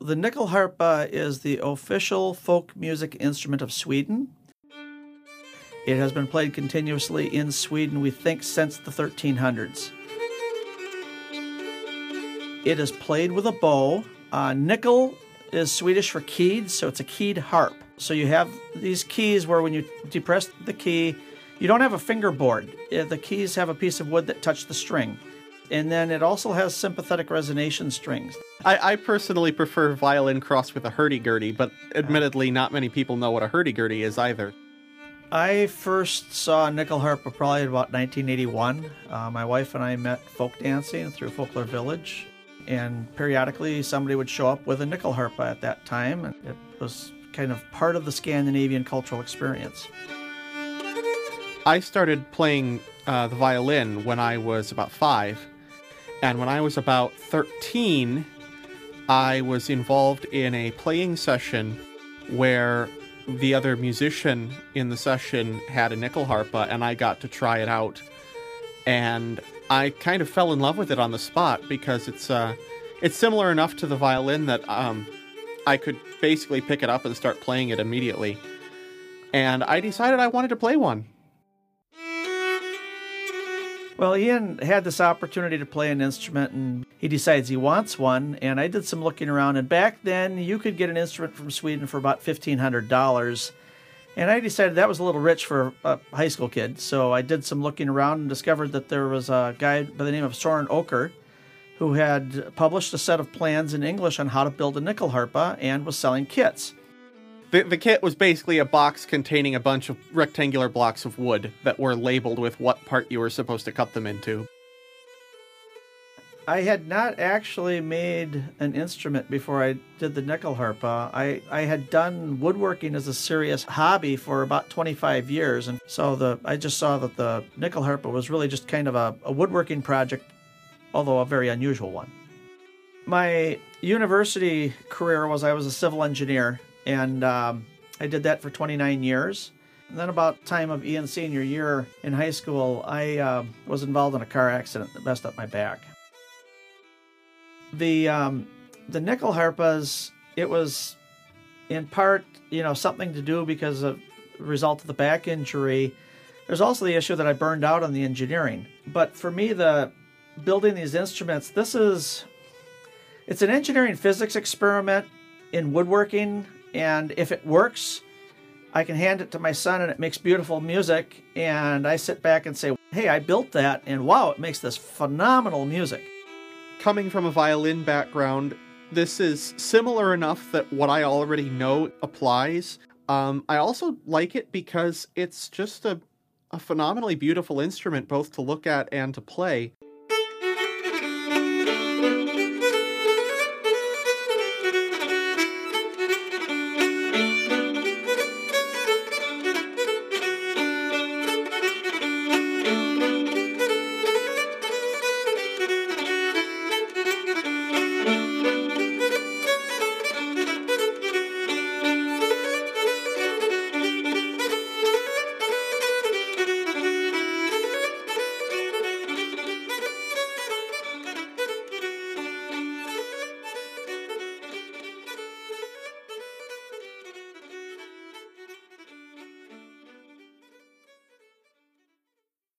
the nyckelharpa is the official folk music instrument of Sweden. It has been played continuously in Sweden, we think, since the 1300s. It is played with a bow. Nickel is Swedish for keyed, so it's a keyed harp. So you have these keys where when you depress the key, you don't have a fingerboard. The keys have a piece of wood that touch the string. And then it also has sympathetic resonation strings. I personally prefer violin crossed with a hurdy-gurdy, but admittedly not many people know what a hurdy-gurdy is either. I first saw nyckelharpa probably about 1981. My wife and I met folk dancing through Folklore Village, and periodically somebody would show up with a nyckelharpa at that time, and it was kind of part of the Scandinavian cultural experience. I started playing the violin when I was about 5, and when I was about 13, I was involved in a playing session where the other musician in the session had a nyckelharpa, and I got to try it out. And I kind of fell in love with it on the spot because it's similar enough to the violin that I could basically pick it up and start playing it immediately. And I decided I wanted to play one. Well, Ian had this opportunity to play an instrument, and he decides he wants one, and I did some looking around, and back then you could get an instrument from Sweden for about $1,500, and I decided that was a little rich for a high school kid, so I did some looking around and discovered that there was a guy by the name of Soren Oker who had published a set of plans in English on how to build a nyckelharpa and was selling kits. The kit was basically a box containing a bunch of rectangular blocks of wood that were labeled with what part you were supposed to cut them into. I had not actually made an instrument before I did the nyckelharpa. I had done woodworking as a serious hobby for about 25 years, and so I just saw that the nyckelharpa was really just kind of a woodworking project, although a very unusual one. My university career was I was a civil engineer, and I did that for 29 years. And then about time of Ian's senior year in high school, I was involved in a car accident that messed up my back. The nyckelharpas, it was in part, something to do because of the result of the back injury. There's also the issue that I burned out on the engineering. But for me, the building these instruments, it's an engineering physics experiment in woodworking. And if it works, I can hand it to my son and it makes beautiful music. And I sit back and say, hey, I built that, and wow, it makes this phenomenal music. Coming from a violin background, this is similar enough that what I already know applies. I also like it because it's just a phenomenally beautiful instrument, both to look at and to play.